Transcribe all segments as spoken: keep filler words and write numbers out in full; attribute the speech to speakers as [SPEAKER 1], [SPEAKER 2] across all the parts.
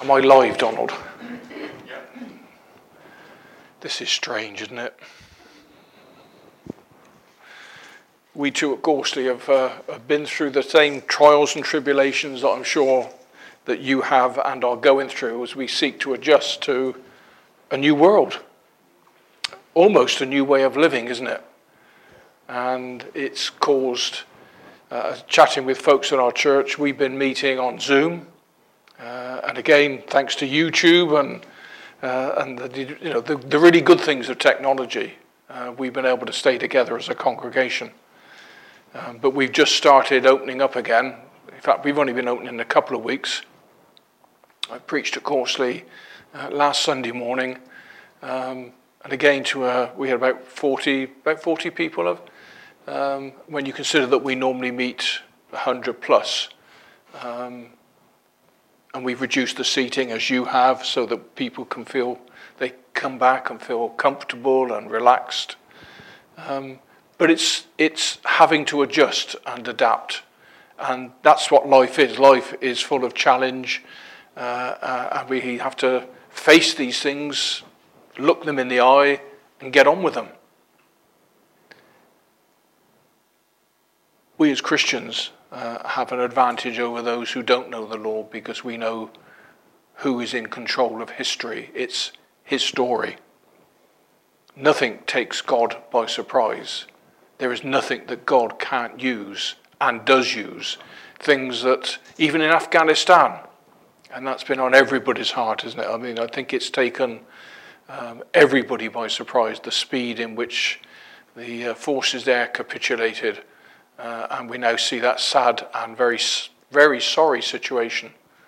[SPEAKER 1] Am I live, Donald? Yeah. This is strange, isn't it? We too at Gorsley have, uh, have been through the same trials and tribulations that I'm sure that you have and are going through as we seek to adjust to a new world. Almost a new way of living, isn't it? And it's caused, uh, chatting with folks in our church, we've been meeting on Zoom. Uh, and again, thanks to YouTube and uh, and the, you know the, the really good things of technology, uh, we've been able to stay together as a congregation. Um, but we've just started opening up again. In fact, we've only been opening a couple of weeks. I preached at Corsley uh, last Sunday morning, um, and again to uh, we had about forty about forty people of. Um, when you consider that we normally meet one hundred plus. Um, And we've reduced the seating as you have so that people can feel, they come back and feel comfortable and relaxed. Um, but it's it's having to adjust and adapt. And that's what life is. Life is full of challenge. Uh, uh, and we have to face these things, look them in the eye, and get on with them. We as Christians Uh, have an advantage over those who don't know the Lord because we know who is in control of history. It's his story. Nothing takes God by surprise. There is nothing that God can't use and does use. Things that, even in Afghanistan, and that's been on everybody's heart, isn't it? I mean, I think it's taken um, everybody by surprise, the speed in which the uh, forces there capitulated. Uh, and we now see that sad and very, very sorry situation.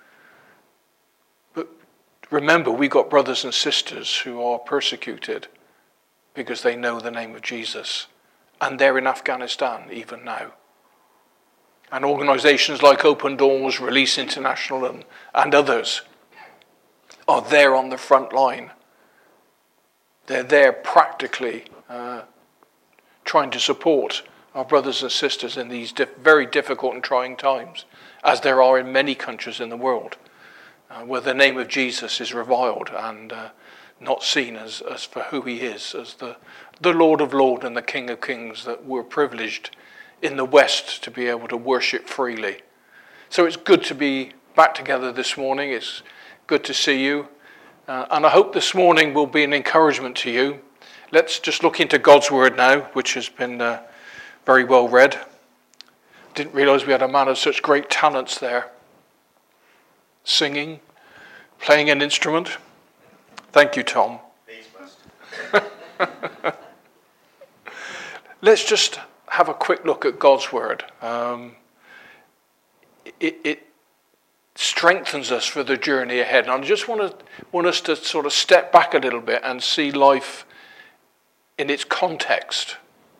[SPEAKER 1] But remember, we got brothers and sisters who are persecuted because they know the name of Jesus. And they're in Afghanistan even now. And organizations like Open Doors, Release International, and, and others are there on the front line. They're there practically uh, trying to support our brothers and sisters in these dif- very difficult and trying times, as there are in many countries in the world, uh, where the name of Jesus is reviled and uh, not seen as, as for who he is, as the, the Lord of Lords and the King of Kings that we're privileged in the West to be able to worship freely. So it's good to be back together this morning. It's good to see you. Uh, and I hope this morning will be an encouragement to you. Let's just look into God's word now, which has been Uh, very well read. Didn't realize we had a man of such great talents there. Singing, playing an instrument. Thank you, Tom. Let's just have a quick look at God's word. Um, it, it strengthens us for the journey ahead. And I just want to want us to sort of step back a little bit and see life in its context.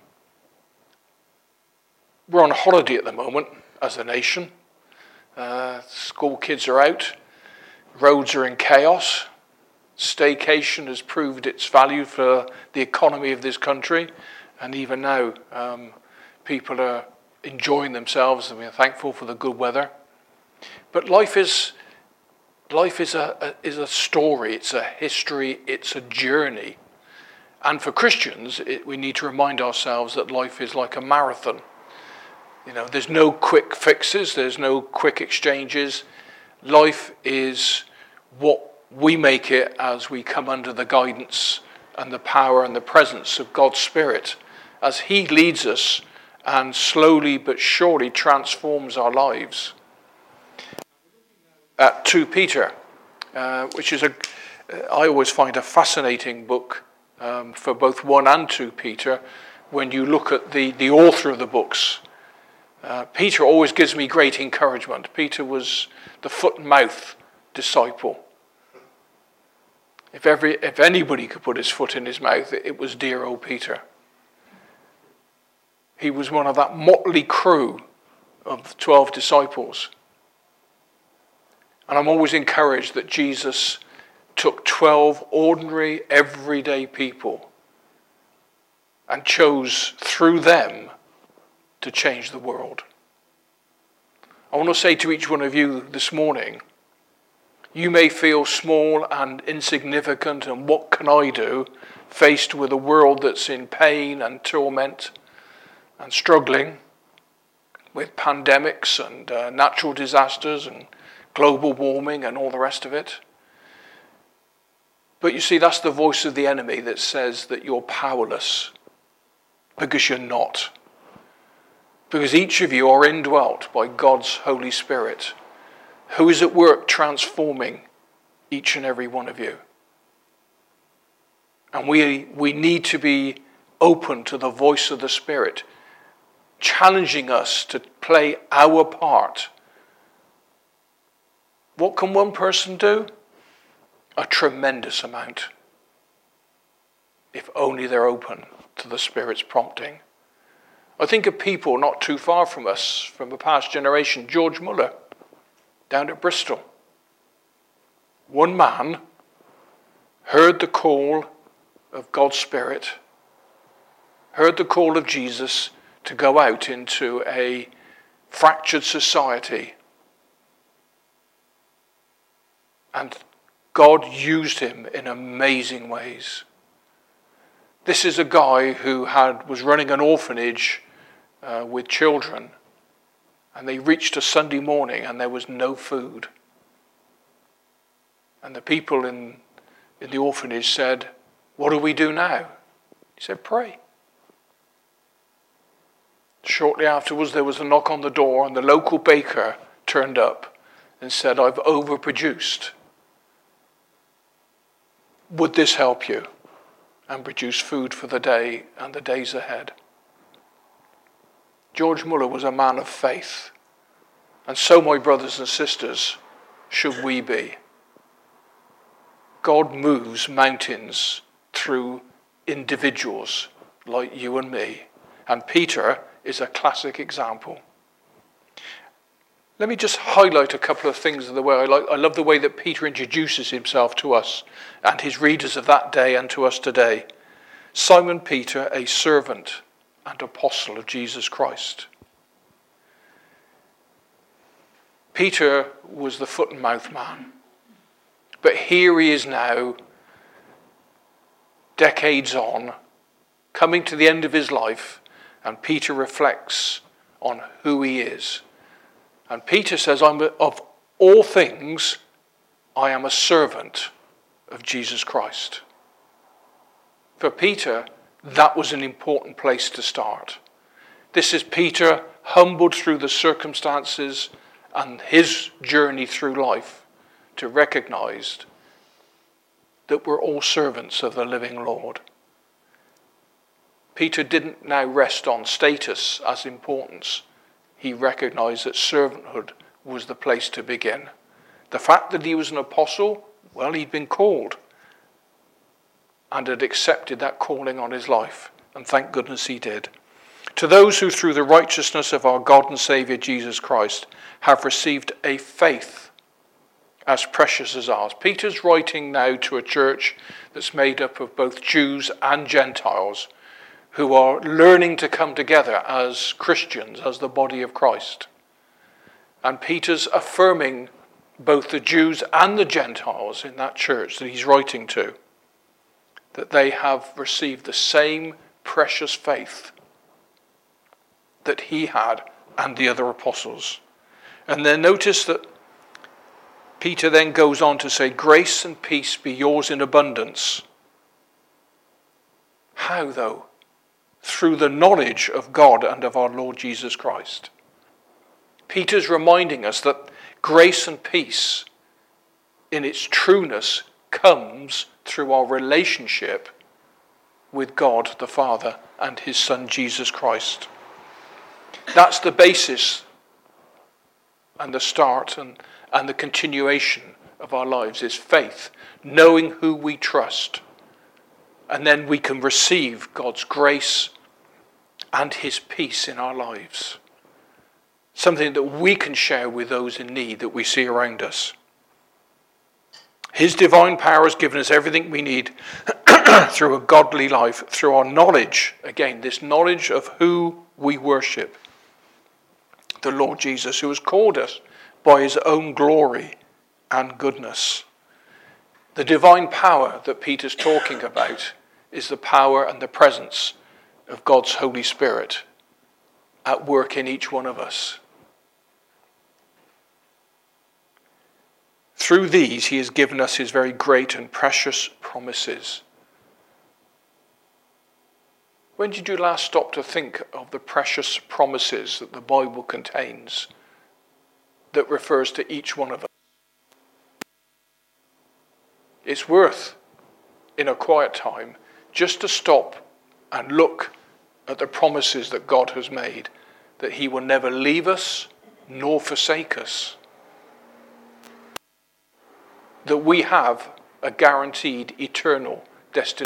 [SPEAKER 1] We're on holiday at the moment as a nation. Uh, school kids are out. Roads are in chaos. Staycation has proved its value for the economy of this country. And even now, um, people are enjoying themselves and we're thankful for the good weather. But life is life is a, a is a story. It's a history. It's a journey. And for Christians, it, we need to remind ourselves that life is like a marathon. You know, there's no quick fixes, there's no quick exchanges. Life is what we make it as we come under the guidance and the power and the presence of God's Spirit, as he leads us and slowly but surely transforms our lives. At Second Peter, uh, which is a, I always find a fascinating book um, for both one and Second Peter, when you look at the, the author of the books. Uh, Peter always gives me great encouragement. Peter was the foot and mouth disciple. If every if anybody could put his foot in his mouth, it, it was dear old Peter. He was one of that motley crew of the twelve disciples. And I'm always encouraged that Jesus took twelve ordinary, everyday people and chose through them to change the world. I want to say to each one of you this morning, You may feel small and insignificant, and what can I do, faced with a world that's in pain and torment and struggling with pandemics and uh, natural disasters and global warming and all the rest of it. But you see, that's the voice of the enemy that says that you're powerless, because you're not. Because each of you are indwelt by God's Holy Spirit, who is at work transforming each and every one of you. And we, we need to be open to the voice of the Spirit, challenging us to play our part. What can one person do? A tremendous amount, if only they're open to the Spirit's prompting. I think of people not too far from us, from a past generation, George Muller, down at Bristol. One man heard the call of God's Spirit, heard the call of Jesus to go out into a fractured society. And God used him in amazing ways. This is a guy who had was running an orphanage uh, with children, and they reached a Sunday morning and there was no food. And the people in, in the orphanage said, "What do we do now?" He said, "Pray." Shortly afterwards, there was a knock on the door, and the local baker turned up and said, "I've overproduced. Would this help you?" And produce food for the day and the days ahead. George Muller was a man of faith. And so, my brothers and sisters, should we be. God moves mountains through individuals like you and me. And Peter is a classic example. Let me just highlight a couple of things of the way I like. I love the way that Peter introduces himself to us and his readers of that day and to us today. Simon Peter, a servant and apostle of Jesus Christ. Peter was the foot and mouth man. But here he is now, decades on, coming to the end of his life, and Peter reflects on who he is. And Peter says, I'm of all things, I am a servant of Jesus Christ. For Peter, that was an important place to start. This is Peter humbled through the circumstances and his journey through life to recognize that we're all servants of the living Lord. Peter didn't now rest on status as importance. He recognized that servanthood was the place to begin. The fact that he was an apostle, well, he'd been called and had accepted that calling on his life. And thank goodness he did. To those who through the righteousness of our God and Saviour Jesus Christ have received a faith as precious as ours. Peter's writing now to a church that's made up of both Jews and Gentiles who are learning to come together as Christians, as the body of Christ. And Peter's affirming both the Jews and the Gentiles in that church that he's writing to, that they have received the same precious faith that he had and the other apostles. And then notice that Peter then goes on to say, grace and peace be yours in abundance. How though? Through the knowledge of God and of our Lord Jesus Christ. Peter's reminding us that grace and peace in its trueness comes through our relationship with God the Father and his Son Jesus Christ. That's the basis and the start and, and the continuation of our lives is faith, knowing who we trust. And then we can receive God's grace and his peace in our lives. Something that we can share with those in need that we see around us. His divine power has given us everything we need through a godly life, through our knowledge, again, this knowledge of who we worship. The Lord Jesus, who has called us by his own glory and goodness. The divine power that Peter's talking about is the power and the presence of God's Holy Spirit at work in each one of us. Through these, he has given us his very great and precious promises. When did you last stop to think of the precious promises that the Bible contains that refers to each one of us? It's worth, in a quiet time, just to stop and look at the promises that God has made, that he will never leave us nor forsake us. That we have a guaranteed eternal destination.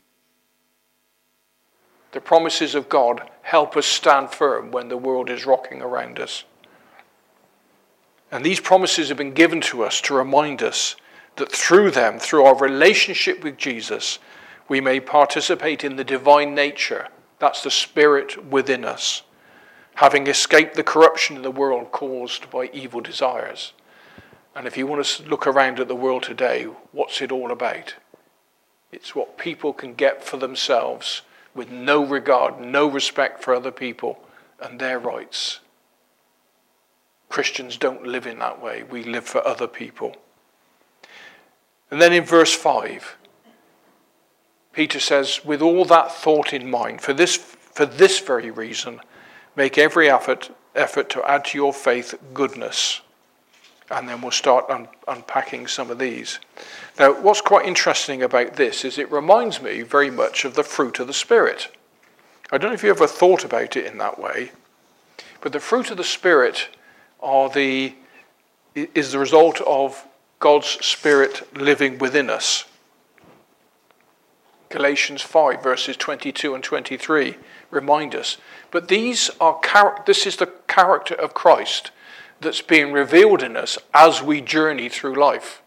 [SPEAKER 1] The promises of God help us stand firm when the world is rocking around us. And these promises have been given to us to remind us that through them, through our relationship with Jesus, we may participate in the divine nature. That's the spirit within us, having escaped the corruption in the world caused by evil desires. And if you want to look around at the world today, what's it all about? It's what people can get for themselves with no regard, no respect for other people and their rights. Christians don't live in that way. We live for other people. And then in verse five, Peter says, with all that thought in mind, for this, for this very reason, make every effort, effort to add to your faith goodness. And then we'll start un- unpacking some of these. Now, what's quite interesting about this is it reminds me very much of the fruit of the Spirit. I don't know if you ever thought about it in that way, but the fruit of the Spirit are the is the result of God's Spirit living within us. Galatians five, verses twenty-two and twenty-three remind us. But these are char- this is the character of Christ that's being revealed in us as we journey through life.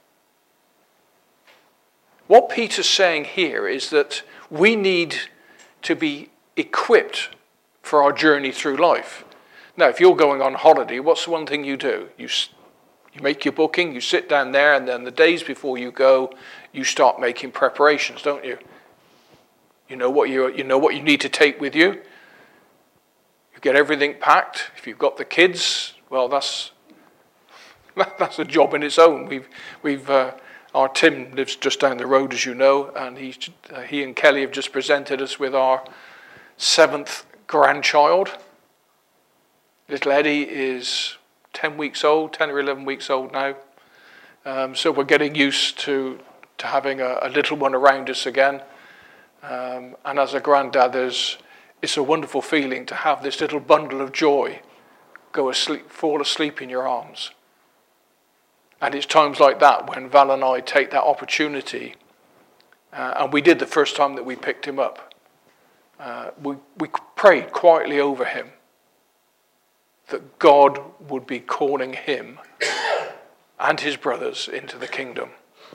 [SPEAKER 1] What Peter's saying here is that we need to be equipped for our journey through life. Now, if you're going on holiday, what's the one thing you do? You you make your booking, you sit down there, and then the days before you go, you start making preparations, don't you? You know what you you know what you need to take with you. You get everything packed. If you've got the kids, well, that's that's a job in its own. We've we've uh, our Tim lives just down the road, as you know, and he uh, he and Kelly have just presented us with our seventh grandchild. Little Eddie is ten weeks old, ten or eleven weeks old now. Um, so we're getting used to to having a, a little one around us again. Um, and as a granddad, there's, it's a wonderful feeling to have this little bundle of joy go asleep, fall asleep in your arms. And it's times like that when Val and I take that opportunity, uh, and we did the first time that we picked him up. Uh, we, we prayed quietly over him that God would be calling him and his brothers into the kingdom.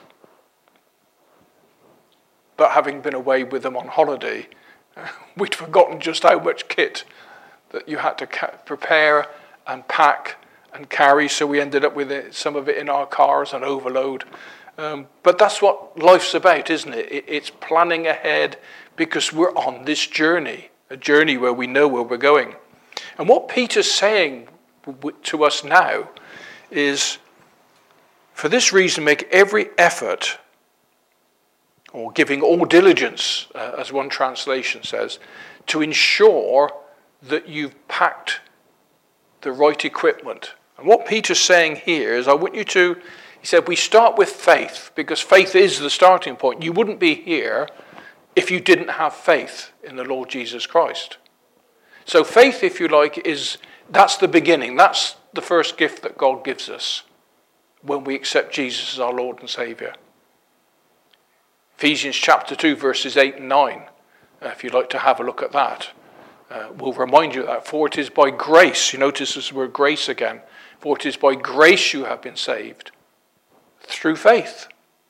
[SPEAKER 1] But having been away with them on holiday, we'd forgotten just how much kit that you had to ca- prepare and pack and carry, so we ended up with it, some of it in our cars and overload. Um, but that's what life's about, isn't it? it? It's planning ahead because we're on this journey, a journey where we know where we're going. And what Peter's saying to us now is, for this reason, make every effort, or giving all diligence, uh, as one translation says, to ensure that you've packed the right equipment. And what Peter's saying here is, I want you to, he said, we start with faith, because faith is the starting point. You wouldn't be here if you didn't have faith in the Lord Jesus Christ. So faith, if you like, is that's the beginning. That's the first gift that God gives us when we accept Jesus as our Lord and Saviour. Ephesians chapter two, verses eight and nine, uh, if you'd like to have a look at that, uh, will remind you of that. For it is by grace, you notice this word grace again, for it is by grace you have been saved, through faith.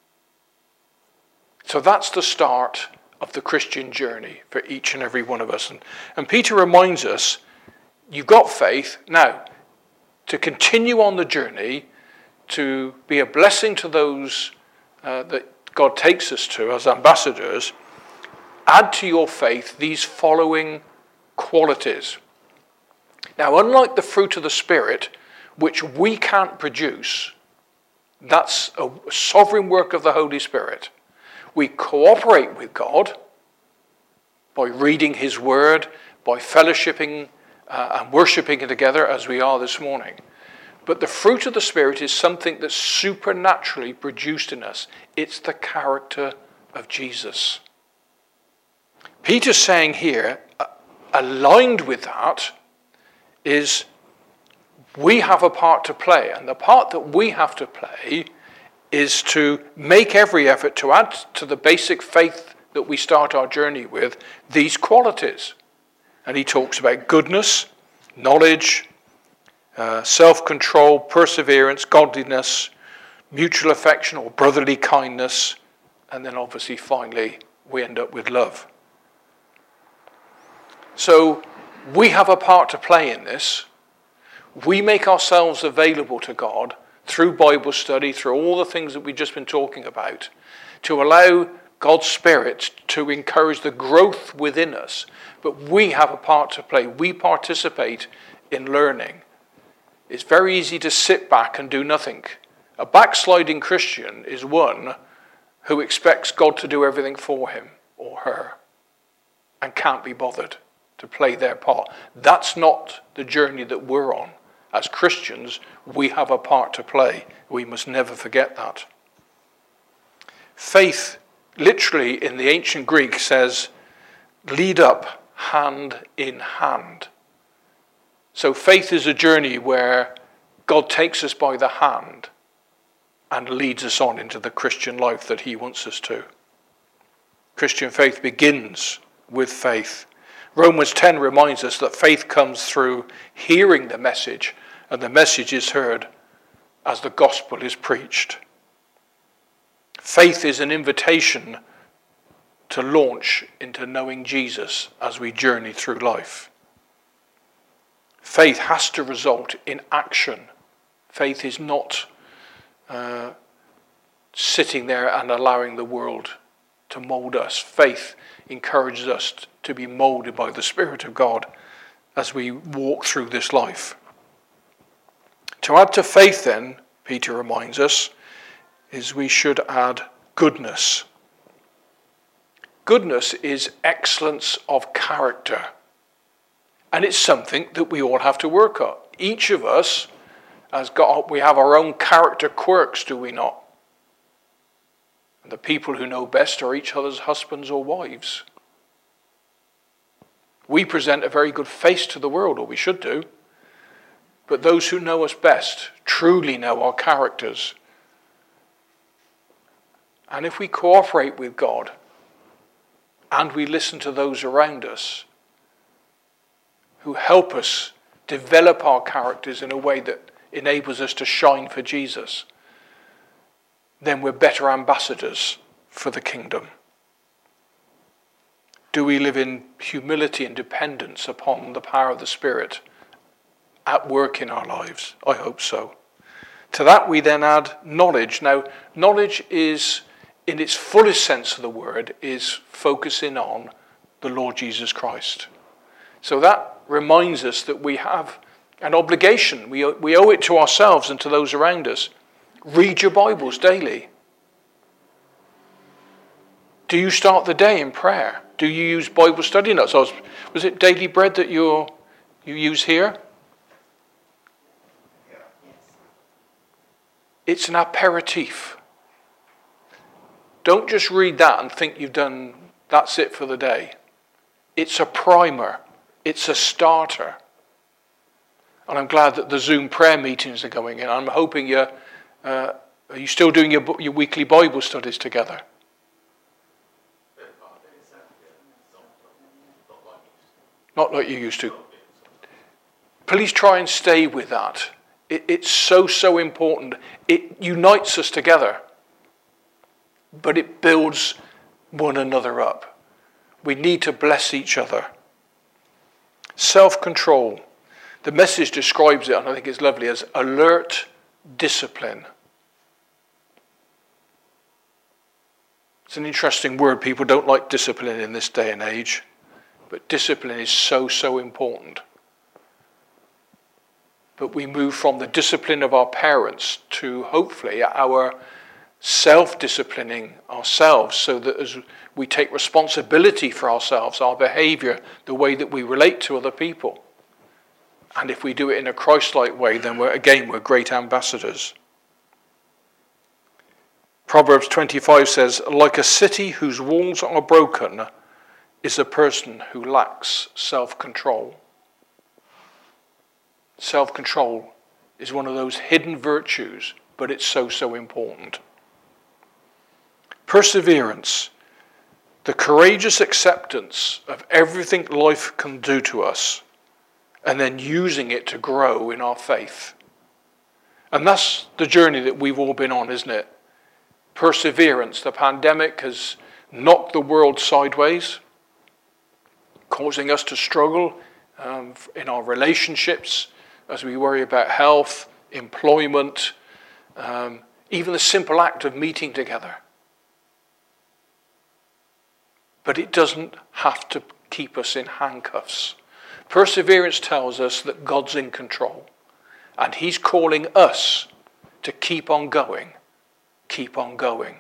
[SPEAKER 1] So that's the start of the Christian journey for each and every one of us. And, and Peter reminds us, you've got faith. Now, to continue on the journey, to be a blessing to those uh, that God takes us to as ambassadors, add to your faith these following qualities. Now, unlike the fruit of the Spirit, which we can't produce, that's a sovereign work of the Holy Spirit. We cooperate with God by reading his word, by fellowshipping uh, and worshipping together as we are this morning. But the fruit of the Spirit is something that's supernaturally produced in us. It's the character of Jesus. Peter's saying here, uh, aligned with that, is we have a part to play. And the part that we have to play is to make every effort to add to the basic faith that we start our journey with these qualities. And he talks about goodness, knowledge, uh, self-control, perseverance, godliness, mutual affection or brotherly kindness, and then obviously finally we end up with love. So we have a part to play in this. We make ourselves available to God through Bible study, through all the things that we've just been talking about, to allow God's Spirit to encourage the growth within us. But we have a part to play. We participate in learning. It's very easy to sit back and do nothing. A backsliding Christian is one who expects God to do everything for him or her and can't be bothered to play their part. That's not the journey that we're on. As Christians, we have a part to play. We must never forget that. Faith, literally in the ancient Greek, says, lead up hand in hand. So faith is a journey where God takes us by the hand and leads us on into the Christian life that he wants us to. Christian faith begins with faith. Romans ten reminds us that faith comes through hearing the message, and the message is heard as the gospel is preached. Faith is an invitation to launch into knowing Jesus as we journey through life. Faith has to result in action. Faith is not uh, sitting there and allowing the world to mold us. Faith encourages us to be molded by the Spirit of God as we walk through this life. To add to faith then, Peter reminds us, is we should add goodness. Goodness is excellence of character. And it's something that we all have to work on. Each of us has got, we have our own character quirks, do we not? And the people who know best are each other's husbands or wives. We present a very good face to the world, or we should do. But those who know us best truly know our characters. And if we cooperate with God and we listen to those around us who help us develop our characters in a way that enables us to shine for Jesus, then we're better ambassadors for the kingdom. Do we live in humility and dependence upon the power of the Spirit at work in our lives? I hope so. To that we then add knowledge. Now, knowledge is, in its fullest sense of the word, is focusing on the Lord Jesus Christ. So that reminds us that we have an obligation. We, we owe it to ourselves and to those around us. Read your Bibles daily. Do you start the day in prayer? Do you use Bible study notes? Was, was it Daily Bread that you you use here? It's an aperitif. Don't just read that and think you've done, that's it for the day. It's a primer. It's a starter. And I'm glad that the Zoom prayer meetings are going in. I'm hoping you're, uh, are you still doing your, your weekly Bible studies together? Not like you used to. Please try and stay with that. It, it's so, so important. It unites us together. But it builds one another up. We need to bless each other. Self-control. The Message describes it, and I think it's lovely, as alert discipline. It's an interesting word. People don't like discipline in this day and age, but discipline is so, so important. But we move from the discipline of our parents to hopefully our self-disciplining ourselves, so that as we take responsibility for ourselves, our behavior, the way that we relate to other people. And if we do it in a Christ-like way, then we're, again, we're great ambassadors. Proverbs twenty-five says, like a city whose walls are broken is a person who lacks self-control. Self-control is one of those hidden virtues, but it's so, so important. Perseverance, the courageous acceptance of everything life can do to us, and then using it to grow in our faith. And that's the journey that we've all been on, isn't it? Perseverance. The pandemic has knocked the world sideways, causing us to struggle um, in our relationships as we worry about health, employment, um, even the simple act of meeting together. But it doesn't have to keep us in handcuffs. Perseverance tells us that God's in control, and he's calling us to keep on going, keep on going.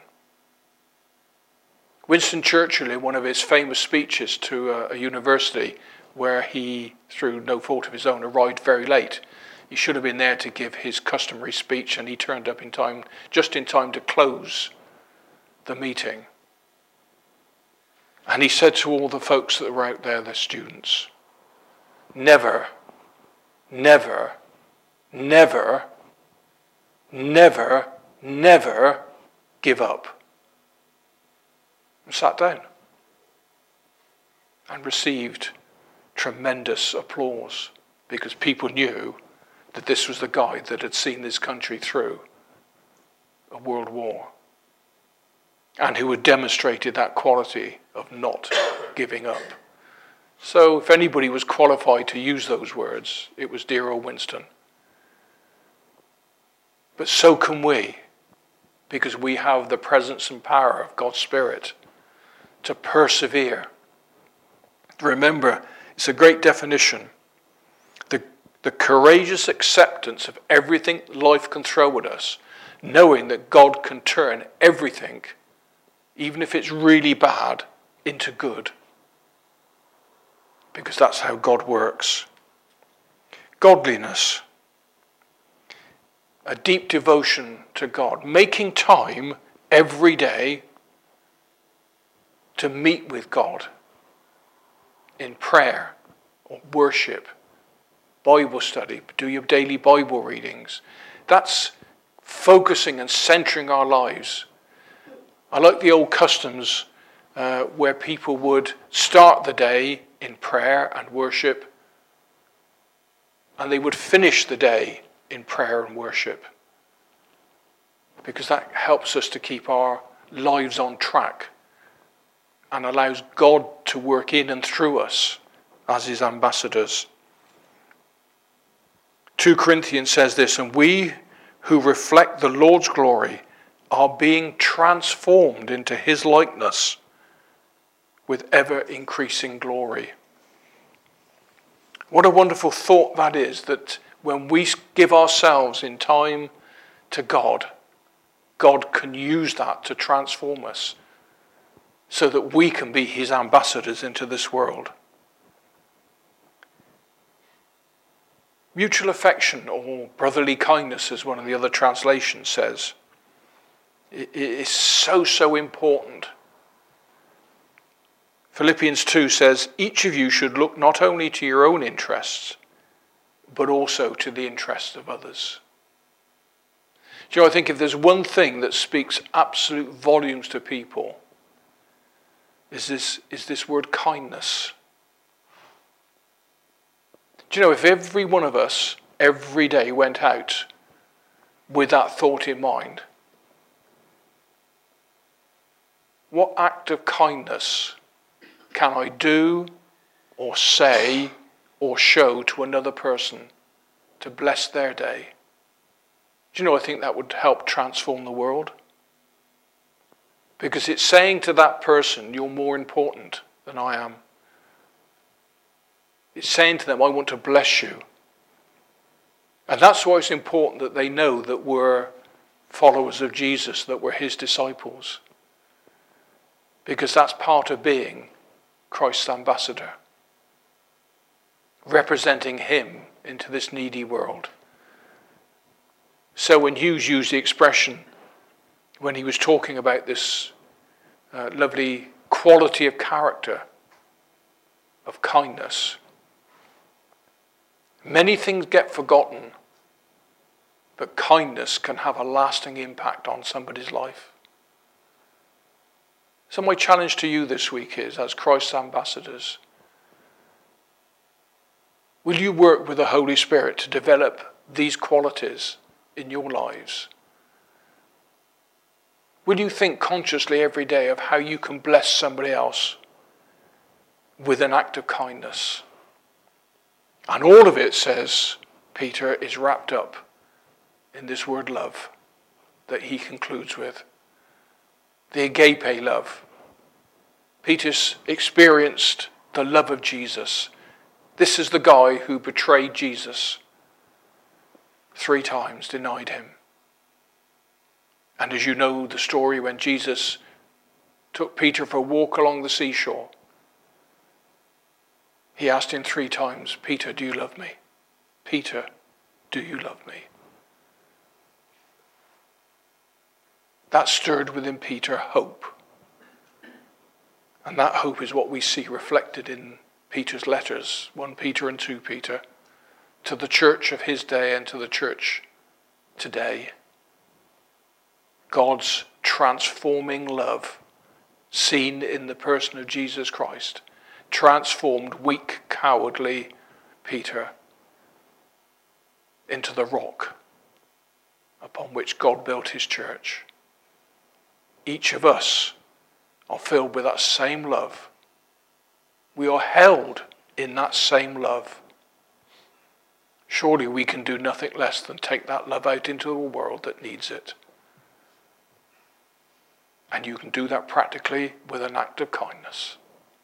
[SPEAKER 1] Winston Churchill, in one of his famous speeches to a, a university where he, through no fault of his own, arrived very late. He should have been there to give his customary speech, and he turned up in time, just in time to close the meeting. And he said to all the folks that were out there, the students, never, never, never, never, never give up. And sat down and received tremendous applause, because people knew that this was the guy that had seen this country through a world war, and who had demonstrated that quality of not giving up. So if anybody was qualified to use those words, it was dear old Winston. But so can we, because we have the presence and power of God's Spirit to persevere. Remember, it's a great definition. The, the courageous acceptance of everything life can throw at us, knowing that God can turn everything, even if it's really bad, into good. Because that's how God works. Godliness. A deep devotion to God. Making time every day to meet with God in prayer or worship, Bible study, do your daily Bible readings. That's focusing and centering our lives. I like the old customs uh, where people would start the day in prayer and worship, and they would finish the day in prayer and worship, because that helps us to keep our lives on track and allows God to work in and through us as his ambassadors. Second Corinthians says this, and we who reflect the Lord's glory are being transformed into his likeness with ever increasing glory. What a wonderful thought that is, that when we give ourselves in time to God, God can use that to transform us so that we can be his ambassadors into this world. Mutual affection, or brotherly kindness, as one of the other translations says, it is so, so important. Philippians two says, each of you should look not only to your own interests, but also to the interests of others. Do you know, I think if there's one thing that speaks absolute volumes to people, is this, is this word kindness. Do you know, if every one of us every day went out with that thought in mind, what act of kindness can I do or say or show to another person to bless their day? Do you know, I think that would help transform the world. Because it's saying to that person, you're more important than I am. It's saying to them, I want to bless you. And that's why it's important that they know that we're followers of Jesus, that we're his disciples. Because that's part of being Christ's ambassador. Representing him into this needy world. So when Hughes used the expression, when he was talking about this uh, lovely quality of character, of kindness, many things get forgotten, but kindness can have a lasting impact on somebody's life. So my challenge to you this week is, as Christ's ambassadors, will you work with the Holy Spirit to develop these qualities in your lives? Will you think consciously every day of how you can bless somebody else with an act of kindness? And all of it, says Peter, is wrapped up in this word love that he concludes with. The agape love. Peter's experienced the love of Jesus. This is the guy who betrayed Jesus three times, denied him. And as you know the story, when Jesus took Peter for a walk along the seashore, he asked him three times, Peter, do you love me? Peter, do you love me? That stirred within Peter hope. And that hope is what we see reflected in Peter's letters, First Peter and Second Peter, to the church of his day and to the church today. God's transforming love, seen in the person of Jesus Christ, transformed weak, cowardly Peter into the rock upon which God built his church. Each of us are filled with that same love. We are held in that same love. Surely we can do nothing less than take that love out into a world that needs it. And you can do that practically with an act of kindness.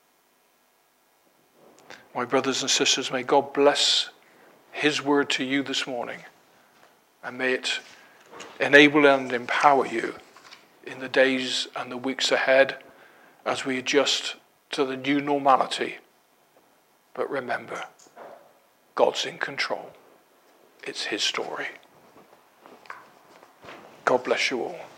[SPEAKER 1] My brothers and sisters, may God bless his word to you this morning. And may it enable and empower you in the days and the weeks ahead as we adjust to the new normality. But remember, God's in control. It's his story. God bless you all.